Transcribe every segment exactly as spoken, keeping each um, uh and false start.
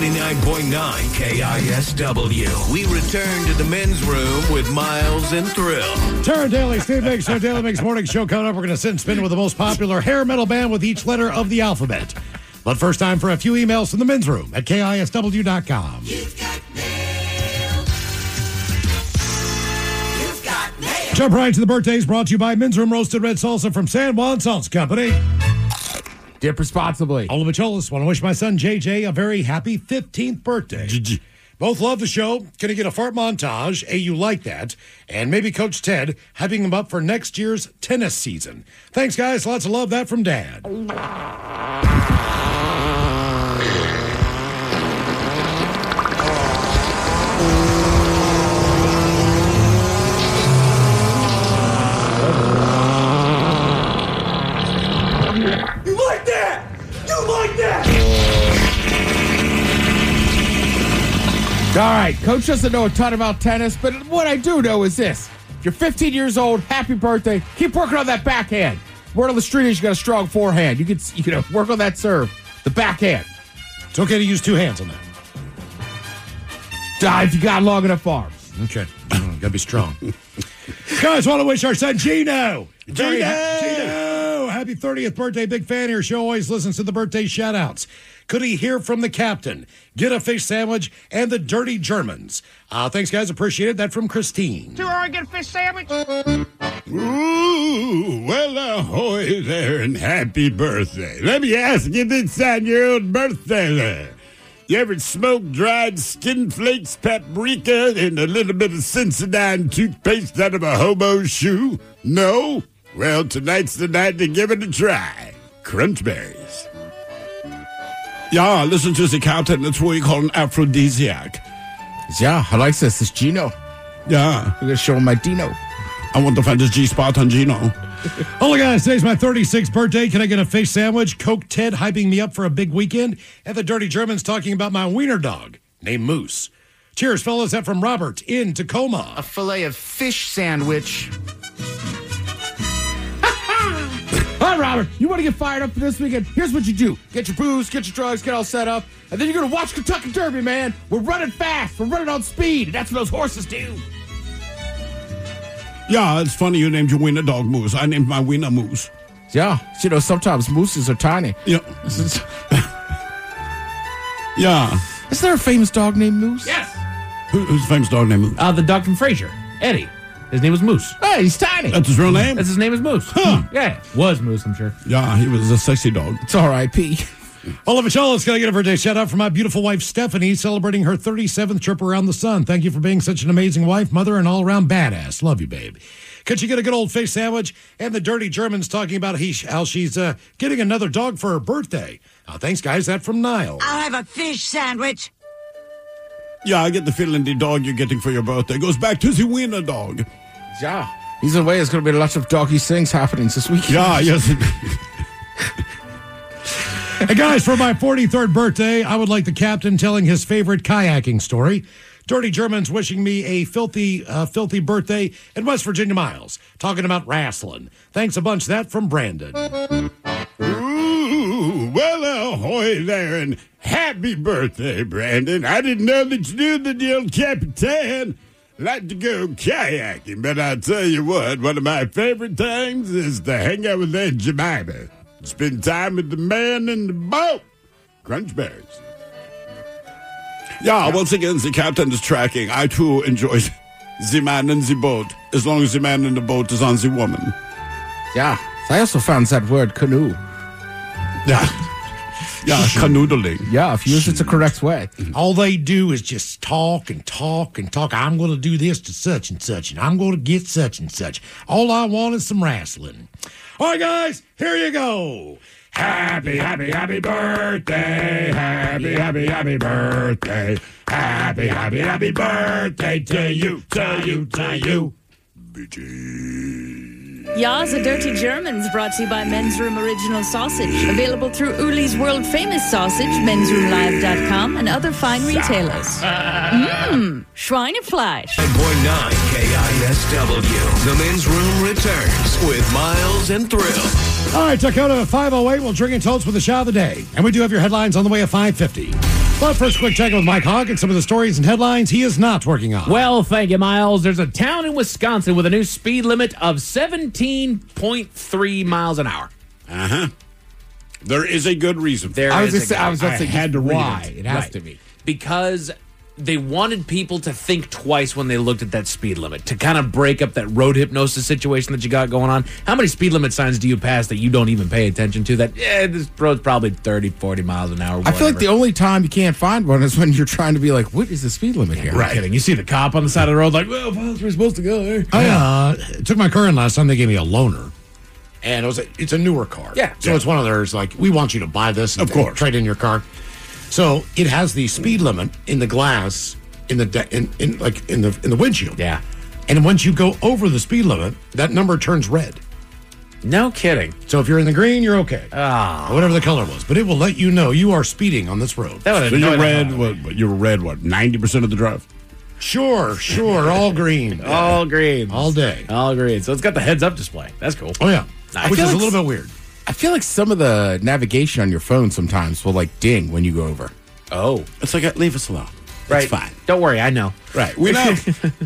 ninety-nine point nine K I S W. We return to the men's room with Miles and Thrill. Tara Daly, Steve Mix, our Daily Mix Morning Show coming up. We're going to sit and spin with the most popular hair metal band with each letter of the alphabet. But first time for a few emails from the men's room at K I S W dot com. You've got mail. You've got mail. Jump right to the birthdays brought to you by Men's Room Roasted Red Salsa from San Juan Salsa Company. Dip responsibly. Ola Macholas, want to wish my son J J a very happy fifteenth birthday. G-G. Both love the show. Going to get a fart montage. A, you like that. And maybe Coach Ted hyping him up for next year's tennis season. Thanks, guys. Lots of love. That from Dad. You like that? You like that? All right, Coach doesn't know a ton about tennis, but what I do know is this. If you're fifteen years old, happy birthday. Keep working on that backhand. Word on the street is you got a strong forehand. You can, you know, work on that serve, the backhand. It's okay to use two hands on that. Ah, if you got long enough arms. Okay. Oh, gotta be strong. Guys, want to wish our son Gino. Very Gino! ha- Gino! Happy thirtieth birthday. Big fan of your show. Always listens to the birthday shout-outs. Could he hear from the captain? Get a fish sandwich and the Dirty Germans. Uh, thanks, guys. Appreciate it. That from Christine. Two hour get a fish sandwich. Ooh, well, ahoy there and happy birthday. Let me ask you this on your own birthday there. You ever smoke dried skin flakes, paprika, and a little bit of Sensodyne toothpaste out of a hobo's shoe? No? Well, tonight's the night to give it a try. Crunch berries. Yeah, listen to the captain. That's what we call an aphrodisiac. Yeah, I like this. It's Gino. Yeah. I'm going to show him my Dino. I want to find his G-spot on Gino. Hola, guys. Today's my thirty-sixth birthday. Can I get a fish sandwich? Coke Ted hyping me up for a big weekend. And the Dirty Germans talking about my wiener dog named Moose. Cheers, fellas. That from Robert in Tacoma. A filet of fish sandwich. All right, Robert, you want to get fired up for this weekend? Here's what you do. Get your booze, get your drugs, get all set up, and then you're going to watch Kentucky Derby, man. We're running fast. We're running on speed. That's what those horses do. Yeah, it's funny you named your wiener dog Moose. I named my wiener Moose. Yeah, you know, sometimes mooses are tiny. Yeah. Yeah. Is there a famous dog named Moose? Yes. Who, who's the famous dog named Moose? Uh, the dog from Frasier, Eddie. His name was Moose. Hey, he's tiny. That's his real name? That's his name is Moose. Huh. Yeah, was Moose, I'm sure. Yeah, he was a sexy dog. It's R I P Oliver Charlotte's going to get a birthday shout out from my beautiful wife, Stephanie, celebrating her thirty-seventh trip around the sun. Thank you for being such an amazing wife, mother, and all around badass. Love you, babe. Could you get a good old fish sandwich? And the Dirty Germans talking about he, how she's uh, getting another dog for her birthday. Uh, thanks, guys. That from Niall. I'll have a fish sandwich. Yeah, I get the feeling the dog you're getting for your birthday goes back to the wiener dog. Yeah. Either way, there's going to be lots of doggy things happening this week. Yeah, yes. Hey, guys, for my forty-third birthday, I would like the captain telling his favorite kayaking story. Dirty Germans wishing me a filthy, uh, filthy birthday, and West Virginia Miles talking about wrestling. Thanks a bunch. That from Brandon. Ooh, well, ahoy there and happy birthday, Brandon. I didn't know that you knew that the old Capitan like to go kayaking, but I'll tell you what, one of my favorite things is to hang out with Aunt Jemima. Spend time with the man in the boat. Crunch berries. Yeah, once again, the captain is tracking. I, too, enjoy the man in the boat, as long as the man in the boat is on the woman. Yeah. I also found that word canoe. Yeah. Yeah, canoodling. Yeah, if you use it the correct way. All they do is just talk and talk and talk. I'm going to do this to such and such, and I'm going to get such and such. All I want is some wrestling. All right, guys, here you go. Happy, happy, happy birthday. Happy, happy, happy birthday. Happy, happy, happy birthday to you, to you, to you. B G. Ya's a Dirty Germans brought to you by Men's Room Original Sausage. Available through Uli's World Famous Sausage, mens room live dot com, and other fine retailers. Mmm, Schweinefleisch. nine point nine K I S W. The men's room returns with Miles and Thrill. All right, Dakota at five oh eight. We'll drink and toast with the shot of the day. And we do have your headlines on the way at five fifty. Well, first quick check with Mike Hogg and some of the stories and headlines he is not working on. Well, thank you, Miles. There's a town in Wisconsin with a new speed limit of seventeen point three miles an hour. Uh huh. There is a good reason. There I was is gonna say, a I was about to I say had to read why. it. It has Right. to be. Because they wanted people to think twice when they looked at that speed limit to kind of break up that road hypnosis situation that you got going on. How many speed limit signs do you pass that you don't even pay attention to? That, yeah, this road's probably thirty, forty miles an hour. I feel like whatever. the only time you can't find one is when you're trying to be like, what is the speed limit here? Right. Kidding. You see the cop on the side of the road like, well, that's where we're supposed to go. Eh? I uh, took my car in last time. They gave me a loaner. And it was a, it's a newer car. Yeah. So Yeah. it's one of theirs, like, we want you to buy this and Of course. trade in your car. So it has the speed limit in the glass, in the de- in, in like in the in the windshield. Yeah. And once you go over the speed limit, that number turns red. No kidding. So if you're in the green, you're okay. Ah. Or whatever the color was. But it will let you know you are speeding on this road. That would have So you annoyed read the- what? what- You read what? Ninety percent of the drive. Sure, sure, all green. All green. All day. All green. So it's got the heads up display. That's cool. Oh, yeah. I Which feel is a like little bit weird. I feel like some of the navigation on your phone sometimes will like ding when you go over. Oh. It's like leave us alone. Right. It's fine. Don't worry. I know. Right. We know.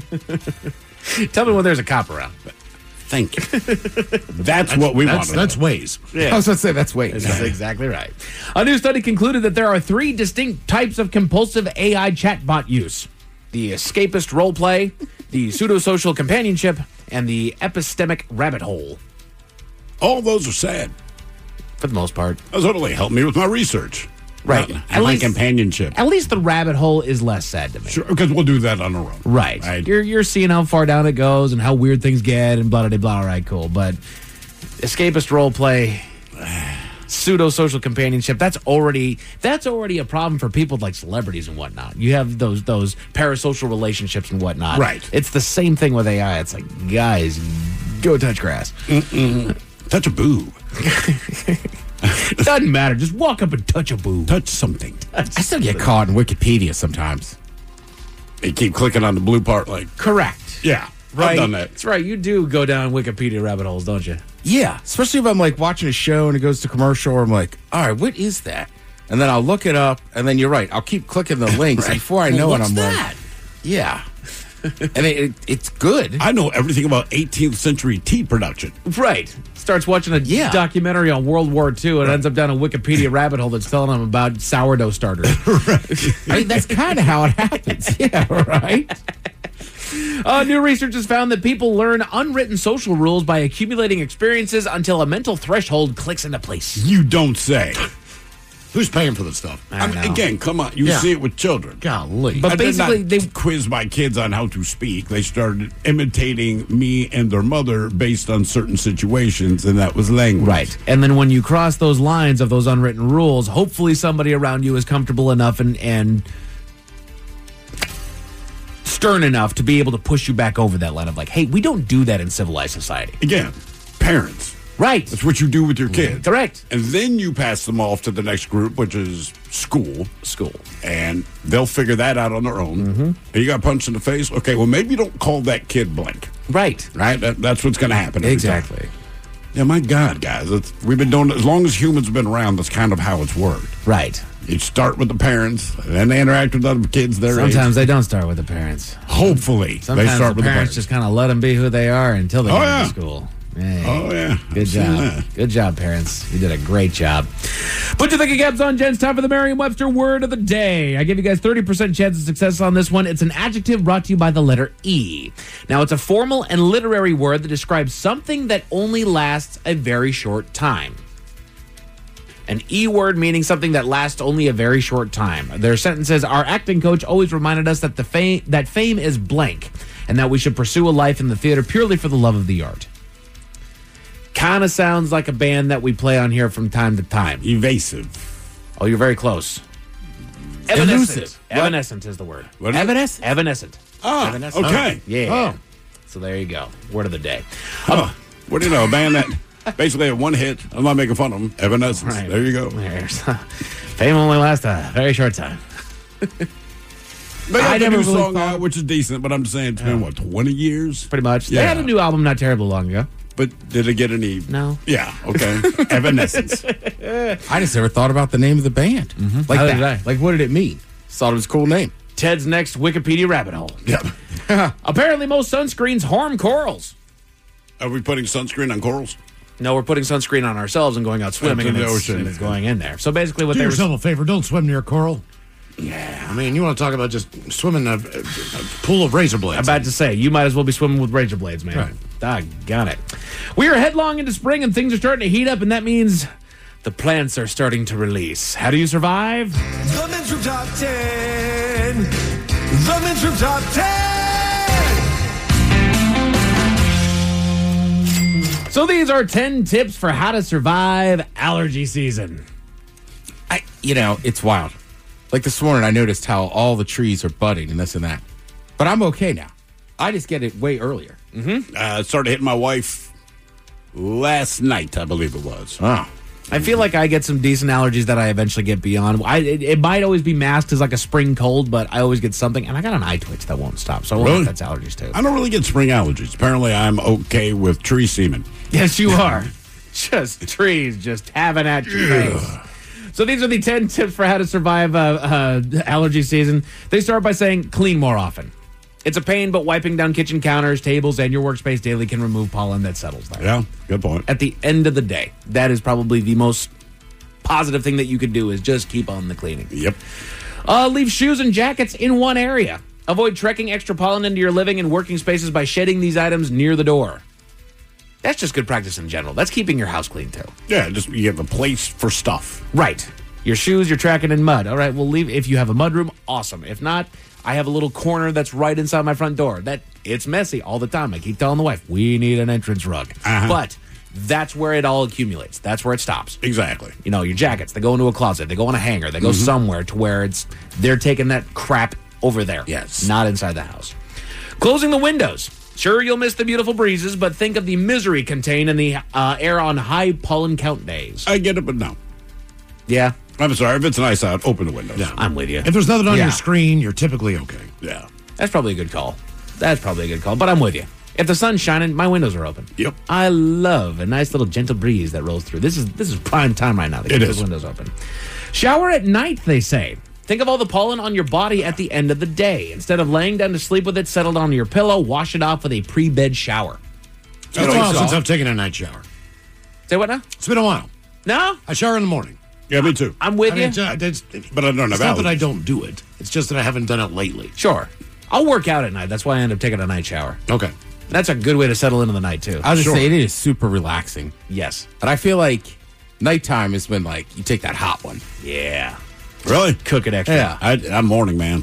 Tell me when there's a cop around. Thank you. That's what we want. That's, that's ways. I was going to say that's wait. That's exactly right. A new study concluded that there are three distinct types of compulsive A I chatbot use: the escapist role play, the pseudo-social companionship, and the epistemic rabbit hole. All those are sad. For the most part. Those only help me with my research. Right. And At my least- companionship. At least the rabbit hole is less sad to me. Sure, because we'll do that on our own. Right. Right. You're you're seeing how far down it goes and how weird things get and blah blah blah. All right, cool. But escapist role play, pseudo social companionship. That's already that's already a problem for people like celebrities and whatnot. You have those those parasocial relationships and whatnot. Right. It's the same thing with A I. It's like, guys, go touch grass. Touch a boob. Doesn't matter. Just walk up and touch a boob. Touch something. I still get caught in Wikipedia sometimes. You keep clicking on the blue part like, Correct. yeah, Right. I've done that. That's right. You do go down Wikipedia rabbit holes, don't you? Yeah, especially if I'm like watching a show and it goes to commercial, or I'm like, all right, what is that? And then I'll look it up, and then you're right. I'll keep clicking the links and before I know Well, it. what's I'm that? like, yeah, and it, it, it's good. I know everything about eighteenth century tea production. Right. Starts watching a Yeah. documentary on World War Two and ends up down a Wikipedia rabbit hole that's telling him about sourdough starters. I mean, that's kind of how it happens. Yeah, right. Uh, new research has found that people learn unwritten social rules by accumulating experiences until a mental threshold clicks into place. You don't say. Who's paying for this stuff? I I mean, know. again, come on. You Yeah. see it with children. Golly. But I did basically, not they- quiz my kids on how to speak. They started imitating me and their mother based on certain situations, and that was language. Right. And then when you cross those lines of those unwritten rules, hopefully somebody around you is comfortable enough and, and stern enough to be able to push you back over that line of like, hey, we don't do that in civilized society. Again, parents. Right. That's what you do with your kids. Correct. And then you pass them off to the next group, which is school. School. And they'll figure that out on their own. Mm-hmm. And you got punched in the face. Okay, well, maybe you don't call that kid blank. Right. Right? That, that's what's going to happen. every time. Exactly. Yeah, my God, guys. It's, we've been doing it as long as humans have been around. That's kind of how it's worked. Right. You start with the parents, and then they interact with other kids their Sometimes age. they don't start with the parents. Hopefully, Sometimes they start the with the parents parents. just kind of let them be who they are until they Oh, get yeah. to school. Hey, Oh, yeah. Good I've seen job. that. Good job, parents. You did a great job. Put your thinking caps on, gents. Time for the Merriam-Webster word of the day. I give you guys thirty percent chance of success on this one. It's an adjective brought to you by the letter E. Now, it's a formal and literary word that describes something that only lasts a very short time. An E word meaning something that lasts only a very short time. Their sentence says, our acting coach always reminded us that the fame that fame is blank and that we should pursue a life in the theater purely for the love of the art. Kind of sounds like a band that we play on here from time to time. Evasive. Oh, you're very close. Elusive. Evanescent. Evanescent is the word. What is it? Evanescent? Evanescent. Oh, Evanescent. okay. Yeah. Oh. So there you go. Word of the day. Oh, what do you know? A band that basically had one hit. I'm not making fun of them. Evanescence. Right. There you go. There's, fame only lasts a very short time. They got I the never new really song thought- out, which is decent, but I'm saying it's been, what, twenty years? Pretty much. They Yeah. had a new album not terrible long ago. But did it get any? No. Yeah. Okay. Evanescence. I just never thought about the name of the band. Like How that. did I? Like, what did it mean? Just thought it was a cool name. Ted's next Wikipedia rabbit hole. Yep. Apparently, most sunscreens harm corals. Are we putting sunscreen on corals? No, we're putting sunscreen on ourselves and going out swimming, Into and the it's, ocean. and it's going in there. So basically, what Do they were yourself a favor. Don't swim near coral. Yeah. I mean, you want to talk about just swimming in a, a, a pool of razor blades. about to say, you might as well be swimming with razor blades, man. Right. Doggone it. We are headlong into spring, and things are starting to heat up, and that means the plants are starting to release. How do you survive? The Men's Room Top ten. The Men's Room Top ten. So these are ten tips for how to survive allergy season. I, you know, it's wild. Like this morning, I noticed how all the trees are budding and this and that. But I'm okay now. I just get it way earlier. Uh, it started hitting my wife last night, I believe it was. Oh. I feel like I get some decent allergies that I eventually get beyond. I, it, it might always be masked as like a spring cold, but I always get something. And I got an eye twitch that won't stop. So I wonder Really? if that's allergies too. I don't really get spring allergies. Apparently, I'm okay with tree semen. Yes, you are. Just trees just having at your face. So these are the ten tips for how to survive uh, uh, allergy season. They start by saying clean more often. It's a pain, but wiping down kitchen counters, tables, and your workspace daily can remove pollen that settles there. Yeah, good point. At the end of the day, that is probably the most positive thing that you could do is just keep on the cleaning. Yep. Uh, leave shoes and jackets in one area. Avoid trekking extra pollen into your living and working spaces by shedding these items near the door. That's just good practice in general. That's keeping your house clean, too. Yeah, just you have a place for stuff. Right. Your shoes, you're tracking in mud. All right, we'll leave. If you have a mud room, awesome. If not, I have a little corner that's right inside my front door. That it's messy all the time. I keep telling the wife, we need an entrance rug. Uh-huh. But that's where it all accumulates. That's where it stops. Exactly. You know, your jackets, they go into a closet. They go on a hanger. They go Mm-hmm. somewhere to where it's they're taking that crap over there. Yes. Not inside the house. Closing the windows. Sure, you'll miss the beautiful breezes, but think of the misery contained in the uh, air on high pollen count days. I get it, but no. Yeah, I'm sorry. If it's nice out, open the windows. Yeah. I'm with you. If there's nothing on Yeah. your screen, you're typically okay. Yeah. That's probably a good call. That's probably a good call, but I'm with you. If the sun's shining, my windows are open. Yep. I love a nice little gentle breeze that rolls through. This is this is prime time right now to It keep is. those windows open. Shower at night, they say. Think of all the pollen on your body at the end of the day. Instead of laying down to sleep with it settled onto your pillow, wash it off with a pre-bed shower. It's been a while since I've taken a night shower. Say what now? It's been a while. No? I shower in the morning. Yeah, me too. I'm with I you. mean, it's, uh, it's, But I don't it's have not that I allergies. don't do it. It's just that I haven't done it lately. Sure. I'll work out at night. That's why I end up taking a night shower. Okay. That's a good way to settle into the night, too. I was Sure. just saying, it is super relaxing. Yes. And I feel like nighttime is when, like, you take that hot one. Yeah. Really? Cook it extra. Yeah. I, I'm morning, man.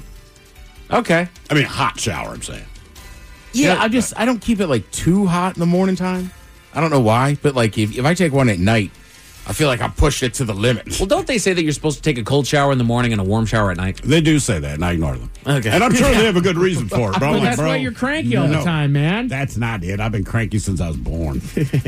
Okay. I mean, hot shower, I'm saying. Yeah, I just, I don't keep it, like, too hot in the morning time. I don't know why, but, like, if, if I take one at night, I feel like I'm pushing it to the limit. Well, don't they say that you're supposed to take a cold shower in the morning and a warm shower at night? They do say that, and I ignore them. Okay. And I'm sure they have a good reason for it. But I'm But like, that's bro, why you're cranky all no, the time, man. That's not it. I've been cranky since I was born.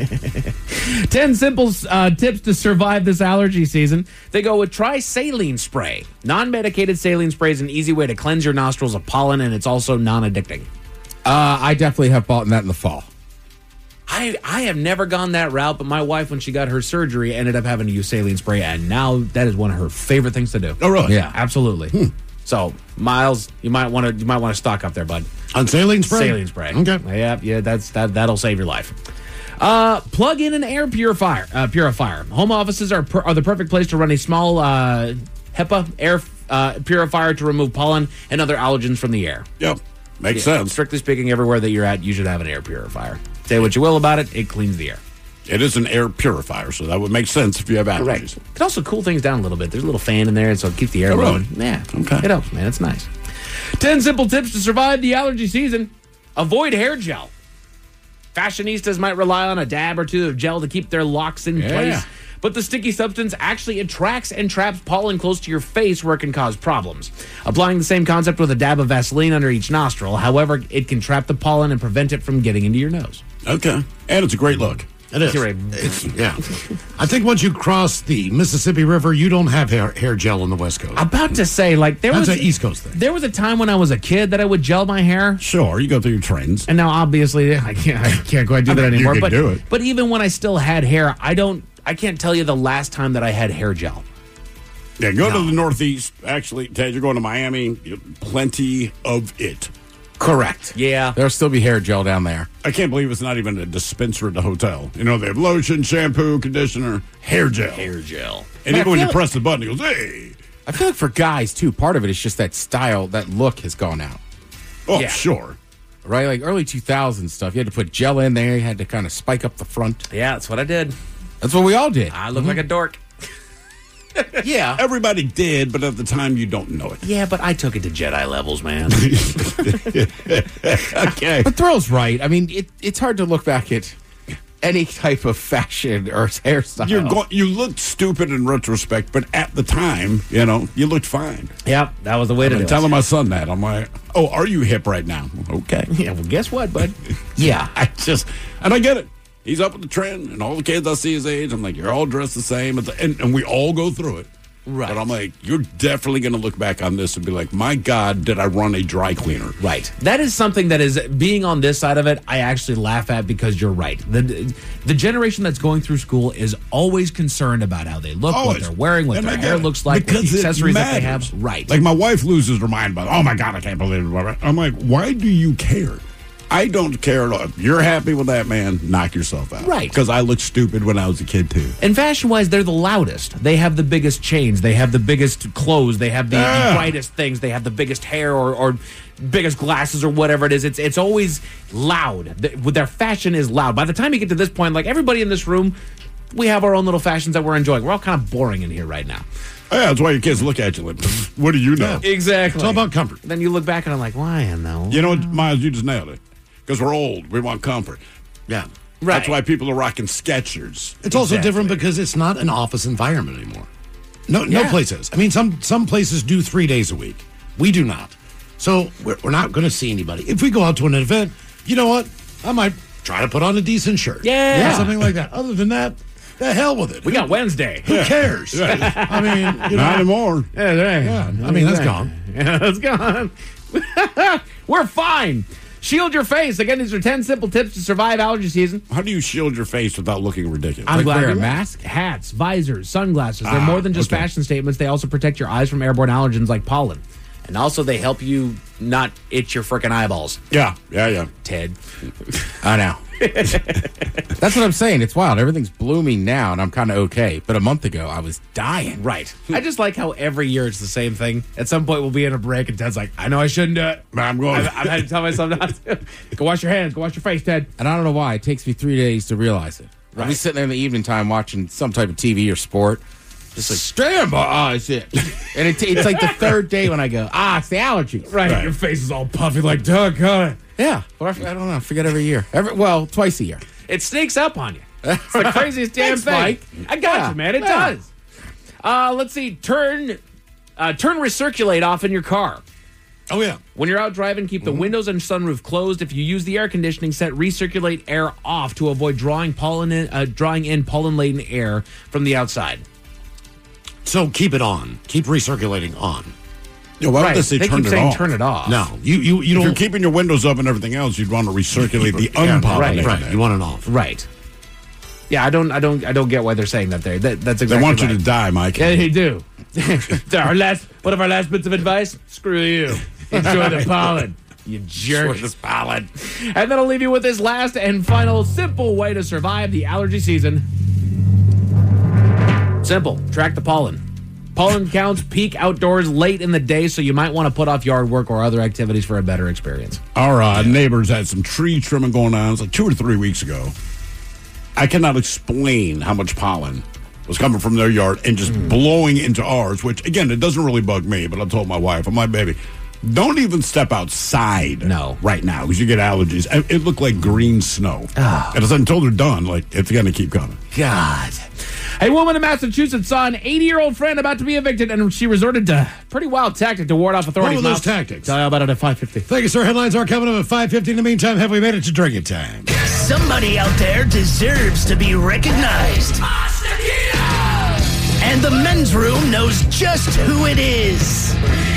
ten simple uh, tips to survive this allergy season. They go with try saline spray. Non-medicated saline spray is an easy way to cleanse your nostrils of pollen, and it's also non-addicting. Uh, I definitely have bought that in the fall. I, I have never gone that route, but my wife, when she got her surgery, ended up having to use saline spray, and now that is one of her favorite things to do. Oh, really? Yeah. Absolutely. So, Miles, you might want to you might want to stock up there, bud. On saline spray? Saline spray. Okay. Yeah, yeah, that's that that'll save your life. Uh, plug in an air purifier. Uh, purifier. Home offices are per, are the perfect place to run a small uh, HEPA air uh, purifier to remove pollen and other allergens from the air. Yep. Makes Yeah, sense. Strictly speaking, everywhere that you're at, you should have an air purifier. Say what you will about it, it cleans the air. It is an air purifier, so that would make sense if you have allergies. It can also cool things down a little bit. There's a little fan in there, so it keeps the air Oh, really? going. Yeah. Okay. It helps, man. It's nice. ten simple tips to survive the allergy season. Avoid hair gel. Fashionistas might rely on a dab or two of gel to keep their locks in Yeah. place. But the sticky substance actually attracts and traps pollen close to your face where it can cause problems. Applying the same concept with a dab of Vaseline under each nostril, however, it can trap the pollen and prevent it from getting into your nose. Okay. And it's a great look. It is. You're right. It's, yeah. I think once you cross the Mississippi River, you don't have hair, hair gel on the West Coast. About to say, like, there That's was an East Coast thing. There was a time when I was a kid that I would gel my hair. Sure, you go through your trends. And now, obviously, I can't. I can't quite do I that mean, you anymore. could But do it. but even when I still had hair, I don't. I can't tell you the last time that I had hair gel. Yeah, go to the Northeast. Actually, Ted, you're going to Miami. You have plenty of it. Correct. Yeah. There'll still be hair gel down there. I can't believe it's not even a dispenser at the hotel. You know, they have lotion, shampoo, conditioner, hair gel. Hair gel. And Man, even I when you feel- press the button, it goes, hey. I feel like for guys, too, part of it is just that style, that look has gone out. Oh, Yeah. sure. Right? Like early two thousands stuff. You had to put gel in there. You had to kind of spike up the front. Yeah, that's what I did. That's what we all did. I look like a dork. Yeah. Everybody did, but at the time, you don't know it. Yeah, but I took it to Jedi levels, man. Okay. But Thrill's right. I mean, it, it's hard to look back at any type of fashion or hairstyle. You're go- you looked stupid in retrospect, but at the time, you know, you looked fine. Yep, that was the way to I'm do it. telling my son that. I'm like, oh, are you hip right now? Okay. Yeah, well, guess what, bud? Yeah. I just, and I get it. He's up with the trend, and all the kids I see his age, I'm like, you're all dressed the same, and, and, and we all go through it. Right. But I'm like, you're definitely going to look back on this and be like, my God, did I run a dry cleaner? Right. That is something that is being on this side of it. I actually laugh at because you're right. The the generation that's going through school is always concerned about how they look, what Always. they're wearing, what And I their get hair it. looks like, what Because the it accessories that they matters. have. Right. Like my wife loses her mind about, oh my God, I can't believe it. I'm like, why do you care? I don't care at all. If you're happy with that, man, knock yourself out. Right. Because I looked stupid when I was a kid, too. And fashion-wise, they're the loudest. They have the biggest chains. They have the biggest clothes. They have the, Yeah. the brightest things. They have the biggest hair or, or biggest glasses or whatever it is. It's it's always loud. The- Their fashion is loud. By the time you get to this point, like everybody in this room, we have our own little fashions that we're enjoying. We're all kind of boring in here right now. Oh, yeah, that's why your kids look at you like, what do you know? Exactly. It's all about comfort. Then you look back and I'm like, why in the You know what, Miles, you just nailed it. Because we're old. We want comfort. Yeah. Right. That's why people are rocking Skechers. It's also Exactly. different because it's not an office environment anymore. No, no Yeah. place is. I mean, some some places do three days a week. We do not. So we're, we're not going to see anybody. If we go out to an event, you know what? I might try to put on a decent shirt. Yeah. Or something like that. Other than that, the hell with it. we got Wednesday. Who cares? I mean, you know. Not anymore. Yeah, right. Yeah, I mean, that's gone. Yeah, that's gone. We're fine. Shield your face. Again, these are ten simple tips to survive allergy season. How do you shield your face without looking ridiculous? I'm Like glad wear a you- mask? Hats, visors, sunglasses. They're Ah, more than just okay. fashion statements. They also protect your eyes from airborne allergens like pollen. And also, they help you not itch your frickin' eyeballs, yeah, yeah, yeah. Ted. I know. That's what I'm saying. It's wild. Everything's blooming now, and I'm kind of okay. But a month ago, I was dying. Right. I just like how every year it's the same thing. At some point, we'll be in a break, and Ted's like, I know I shouldn't do it. But I'm going. I've, I've had to tell myself not to. Go wash your hands. Go wash your face, Ted. And I don't know why. It takes me three days to realize it. I'll be sitting there in the evening time watching some type of T V or sport. Just like, stand my eyes in. And it, it's like the third day when I go, ah, it's the allergy. Right. Right. Your face is all puffy like, Doug, God. Yeah. But I, I don't know. I forget every year. Every, well, twice a year. It sneaks up on you. It's the craziest damn Thanks, thing. Mike. I got Yeah, you, man. It yeah. does. Uh, let's see. Turn, uh, turn recirculate off in your car. Oh, yeah. When you're out driving, keep the windows and sunroof closed. If you use the air conditioning, set recirculate air off to avoid drawing pollen in, uh, drawing in pollen-laden air from the outside. So keep it on. Keep recirculating on. Yeah, why Right. would they say they turn keep it saying off? turn it off. No, you you, you If you're don't. keeping your windows up and everything else, you'd want to recirculate the Yeah, unpollinated. right, right. You want it off. Right. Yeah, I don't, I don't, I don't get why they're saying that there. That, that's exactly They want right. you to die, Mike. Yeah, they do. our last, one of our last bits of advice: screw you. Enjoy the pollen, you jerk. Enjoy the pollen. And then I'll leave you with this last and final simple way to survive the allergy season. Simple. Track the pollen. Pollen counts peak outdoors late in the day, so you might want to put off yard work or other activities for a better experience. Our uh, neighbors had some tree trimming going on. It was like two or three weeks ago. I cannot explain how much pollen was coming from their yard and just blowing into ours, which, again, it doesn't really bug me, but I told my wife, I'm like, baby, don't even step outside No. right now because you get allergies. It it looked like green snow. And as I told her, done, like, it's going to keep coming. God. A woman in Massachusetts saw an eighty-year-old friend about to be evicted, and she resorted to pretty wild tactic to ward off authorities. What were those Miles, tactics? Tell you about it at five fifty. Thank you, sir. Headlines are coming up at five fifty. In the meantime, have we made it to drinking time? Somebody out there deserves to be recognized. And the men's room knows just who it is.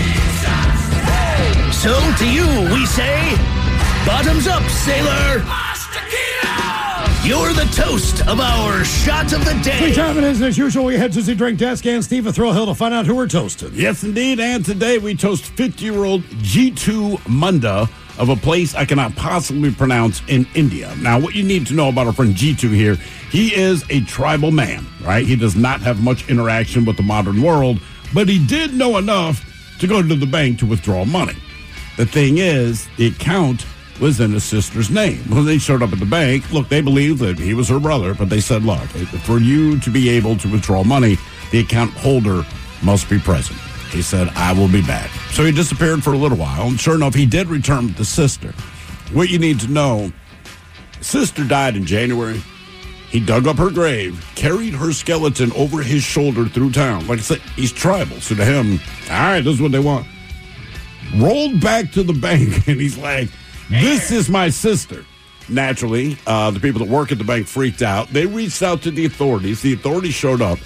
So to you, we say, bottoms up, sailor. You're the toast of our shot of the day. Free time it is, as usual, we head to the drink desk and Steve a Thrill Hill to find out who we're toasting. Yes, indeed. And today we toast fifty-year-old Jitu Munda of a place I cannot possibly pronounce in India. Now, what you need to know about our friend Jitu here, he is a tribal man, right? He does not have much interaction with the modern world, but he did know enough to go to the bank to withdraw money. The thing is, the account was in his sister's name. When they showed up at the bank, look, they believed that he was her brother, but they said, look, for you to be able to withdraw money, the account holder must be present. He said, I will be back. So he disappeared for a little while, and sure enough, he did return with the sister. What you need to know, sister died in January. He dug up her grave, carried her skeleton over his shoulder through town. Like I said, he's tribal, so to him, all right, this is what they want. Rolled back to the bank, and he's like, this is my sister. Naturally, uh, the people that work at the bank freaked out. They reached out to the authorities. The authorities showed up.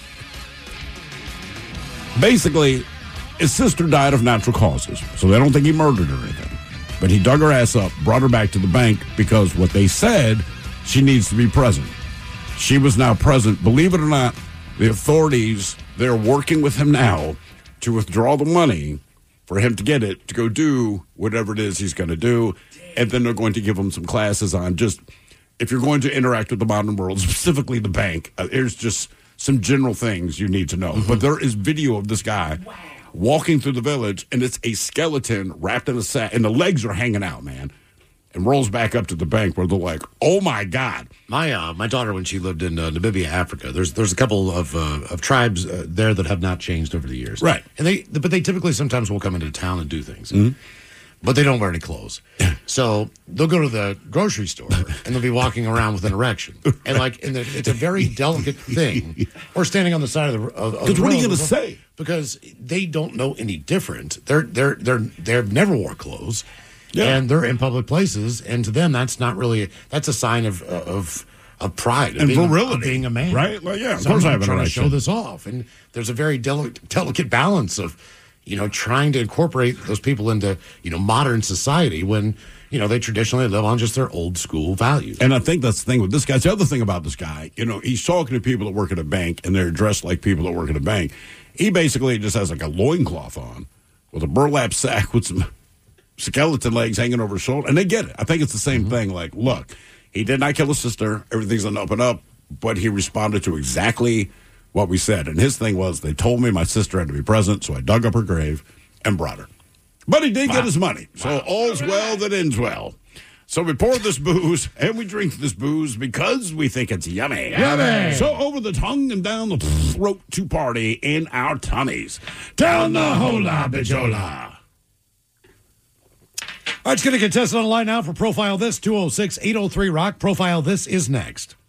Basically, his sister died of natural causes, so they don't think he murdered her or anything. But he dug her ass up, brought her back to the bank because what they said, she needs to be present. She was now present. Believe it or not, the authorities, they're working with him now to withdraw the money for him to get it, to go do whatever it is he's going to do. And then they're going to give him some classes on just, if you're going to interact with the modern world, specifically the bank, uh, there's just some general things you need to know. Mm-hmm. But there is video of this guy wow. walking through the village, and it's a skeleton wrapped in a sack, and the legs are hanging out, man, and rolls back up to the bank where they're like, oh, my God. My uh, my daughter, when she lived in uh, Namibia, Africa, there's there's a couple of uh, of tribes uh, there that have not changed over the years. Right. And they, but they typically sometimes will come into town and do things. Mm-hmm. But they don't wear any clothes. So they'll go to the grocery store and they'll be walking around with an erection. And like, and it's a very delicate thing. Or standing on the side of the of, of Because the what are road. you going to say? Because they don't know any different. They're they're they're they've never wore clothes. Yeah. And they're in public places, and to them that's not really that's a sign of of of pride of and being, virility, of being a man. Right? Like, yeah, of so course I'm I have an trying to erection. show this off. And there's a very deli- delicate balance of, you know, trying to incorporate those people into, you know, modern society when, you know, they traditionally live on just their old school values. And I think that's the thing with this guy. The other thing about this guy, you know, he's talking to people that work at a bank, and they're dressed like people that work at a bank. He basically just has like a loincloth on with a burlap sack with some skeleton legs hanging over his shoulder. And they get it. I think it's the same mm-hmm. thing. Like, look, he did not kill his sister. Everything's on up and up. But he responded to exactly what we said. And his thing was, they told me my sister had to be present, so I dug up her grave and brought her. But he did wow. get his money. So wow. all's well that ends well. So we pour this booze, and we drink this booze because we think it's yummy. Yummy! So over the tongue and down the throat to party in our tummies. Down the hola bijola. All right, let's get a contestant on the line now for Profile This, two oh six, eight oh three, ROCK. Profile This is next.